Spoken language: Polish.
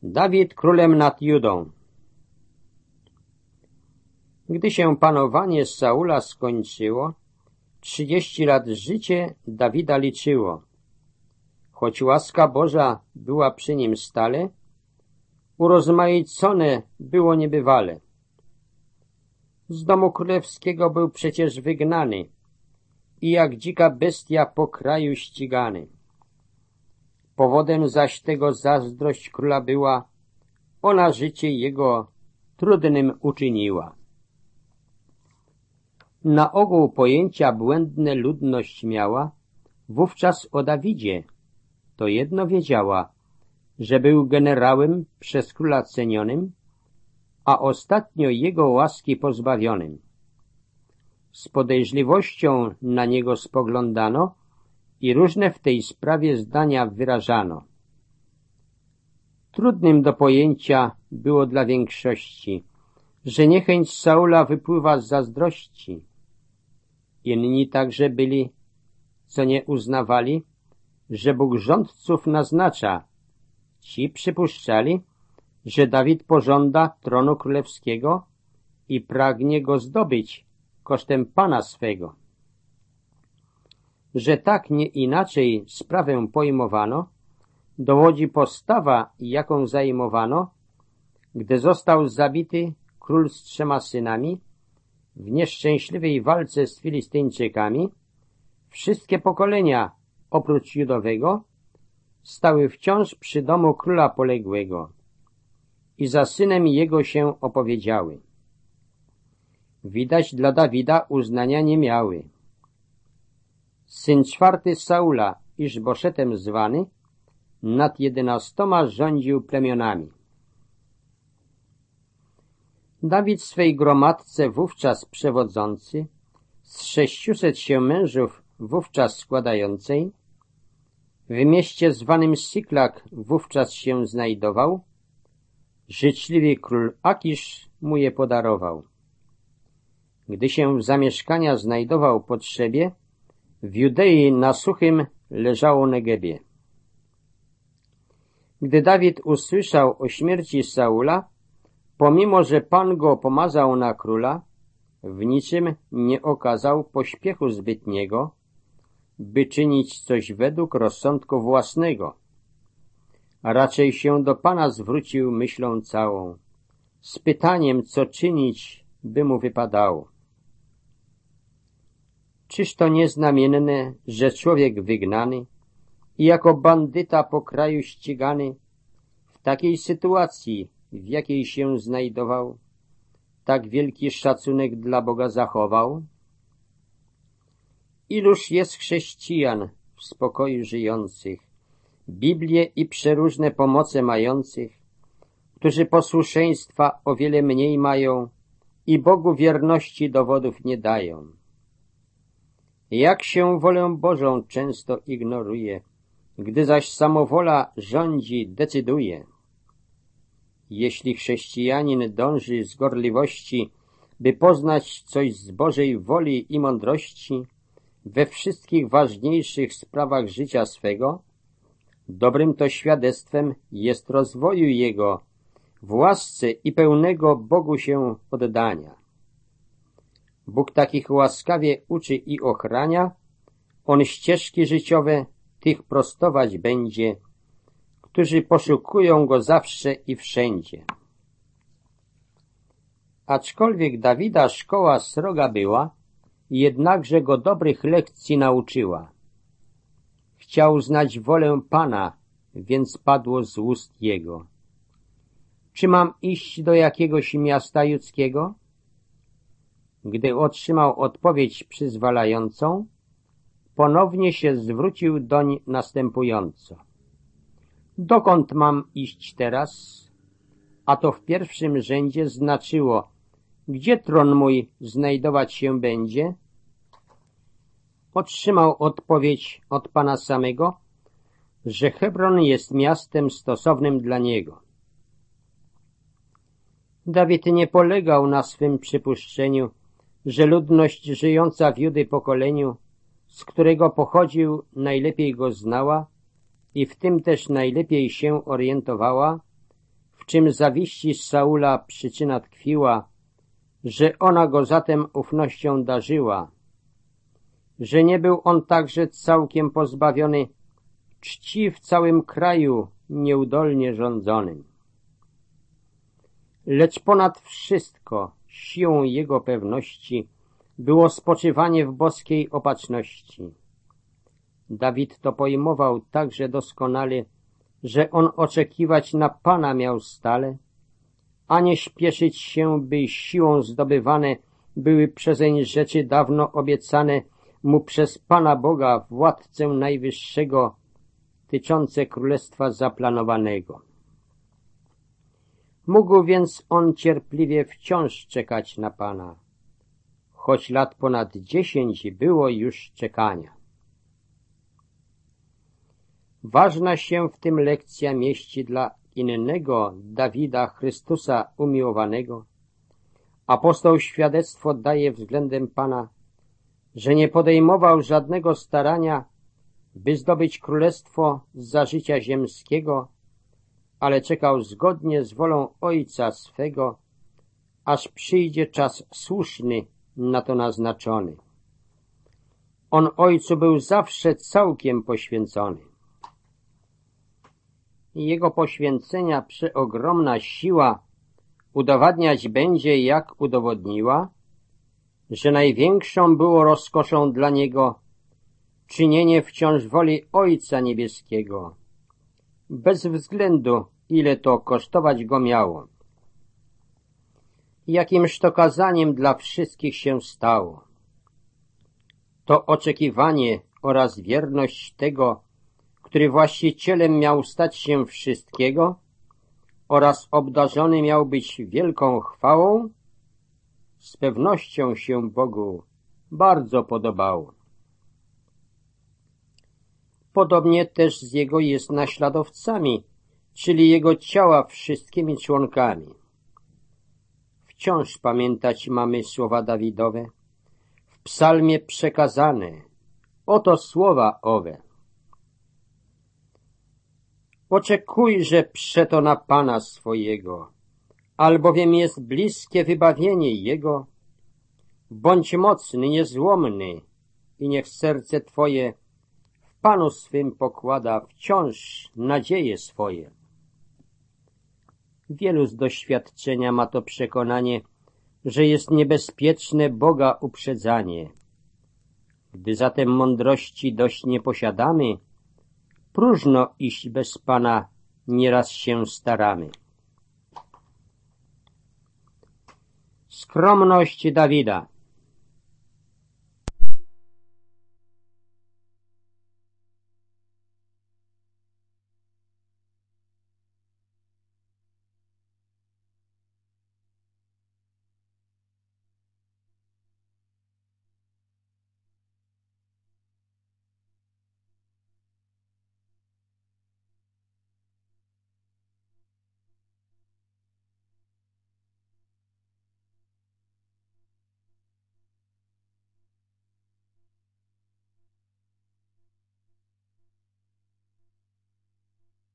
Dawid królem nad Judą. Gdy się panowanie Saula skończyło, 30 lat życie Dawida liczyło. Choć łaska Boża była przy nim stale, urozmaicone było niebywale. Z domu królewskiego był przecież wygnany i jak dzika bestia po kraju ścigany. Powodem zaś tego zazdrość króla była, ona życie jego trudnym uczyniła. Na ogół pojęcia błędne ludność miała, wówczas o Dawidzie to jedno wiedziała, że był generałem przez króla cenionym, a ostatnio jego łaski pozbawionym. Z podejrzliwością na niego spoglądano i różne w tej sprawie zdania wyrażano. Trudnym do pojęcia było dla większości, że niechęć Saula wypływa z zazdrości. Inni także byli, co nie uznawali, że Bóg rządców naznacza. Ci przypuszczali, że Dawid pożąda tronu królewskiego i pragnie go zdobyć kosztem Pana swego. Że tak nie inaczej sprawę pojmowano, dowodzi postawa, jaką zajmowano, gdy został zabity król z 3 synami w nieszczęśliwej walce z Filistyńczykami. Wszystkie pokolenia, oprócz Judowego, stały wciąż przy domu króla poległego i za synem jego się opowiedziały. Widać dla Dawida uznania nie miały. Syn 4 Saula, Iszboszetem zwany, nad 11 rządził plemionami. Dawid swej gromadce wówczas przewodzący, z 600 się mężów wówczas składającej, w mieście zwanym Siklak wówczas się znajdował, życzliwy król Akisz mu je podarował. Gdy się w zamieszkania znajdował potrzebie, w Judei na suchym leżało Negebie. Gdy Dawid usłyszał o śmierci Saula, pomimo że Pan go pomazał na króla, w niczym nie okazał pośpiechu zbytniego, by czynić coś według rozsądku własnego, a raczej się do Pana zwrócił myślą całą, z pytaniem, co czynić by mu wypadało. Czyż to nieznamienne, że człowiek wygnany i jako bandyta po kraju ścigany w takiej sytuacji, w jakiej się znajdował, tak wielki szacunek dla Boga zachował? Iluż jest chrześcijan w spokoju żyjących, Biblię i przeróżne pomoce mających, którzy posłuszeństwa o wiele mniej mają i Bogu wierności dowodów nie dają. Jak się wolę Bożą często ignoruje, gdy zaś samowola rządzi, decyduje. Jeśli chrześcijanin dąży z gorliwości, by poznać coś z Bożej woli i mądrości we wszystkich ważniejszych sprawach życia swego, dobrym to świadectwem jest rozwoju jego w łasce i pełnego Bogu się oddania. Bóg takich łaskawie uczy i ochrania, On ścieżki życiowe tych prostować będzie, którzy poszukują Go zawsze i wszędzie. Aczkolwiek Dawida szkoła sroga była, jednakże go dobrych lekcji nauczyła. Chciał znać wolę Pana, więc padło z ust jego. Czy mam iść do jakiegoś miasta judzkiego? Gdy otrzymał odpowiedź przyzwalającą, ponownie się zwrócił doń następująco. Dokąd mam iść teraz? A to w pierwszym rzędzie znaczyło, gdzie tron mój znajdować się będzie? Otrzymał odpowiedź od Pana samego, że Hebron jest miastem stosownym dla niego. Dawid nie polegał na swym przypuszczeniu, że ludność żyjąca w Judy pokoleniu, z którego pochodził, najlepiej go znała i w tym też najlepiej się orientowała, w czym zawiści z Saula przyczyna tkwiła, że ona go zatem ufnością darzyła, że nie był on także całkiem pozbawiony czci w całym kraju nieudolnie rządzonym. Lecz ponad wszystko siłą jego pewności było spoczywanie w boskiej opatrzności. Dawid to pojmował także doskonale, że on oczekiwać na Pana miał stale, a nie śpieszyć się, by siłą zdobywane były przezeń rzeczy dawno obiecane mu przez Pana Boga, władcę najwyższego, tyczące królestwa zaplanowanego. Mógł więc on cierpliwie wciąż czekać na Pana, choć lat ponad 10 było już czekania. Ważna się w tym lekcja mieści dla innego Dawida Chrystusa umiłowanego. Apostoł świadectwo daje względem Pana, że nie podejmował żadnego starania, by zdobyć królestwo za życia ziemskiego, ale czekał zgodnie z wolą Ojca swego, aż przyjdzie czas słuszny na to naznaczony. On Ojcu był zawsze całkiem poświęcony. Jego poświęcenia przeogromna siła udowadniać będzie, jak udowodniła, że największą było rozkoszą dla niego czynienie wciąż woli Ojca Niebieskiego, bez względu, ile to kosztować go miało. Jakimż to kazaniem dla wszystkich się stało. To oczekiwanie oraz wierność tego, który właścicielem miał stać się wszystkiego oraz obdarzony miał być wielką chwałą, z pewnością się Bogu bardzo podobało. Podobnie też z jego jest naśladowcami, czyli jego ciała wszystkimi członkami. Wciąż pamiętać mamy słowa Dawidowe, w psalmie przekazane, oto słowa owe. Oczekujże przeto na Pana swojego, albowiem jest bliskie wybawienie Jego. Bądź mocny, niezłomny i niech serce Twoje w Panu swym pokłada wciąż nadzieje swoje. Wielu z doświadczenia ma to przekonanie, że jest niebezpieczne Boga uprzedzanie. Gdy zatem mądrości dość nie posiadamy, próżno iść bez Pana, nieraz się staramy. Skromność Dawida.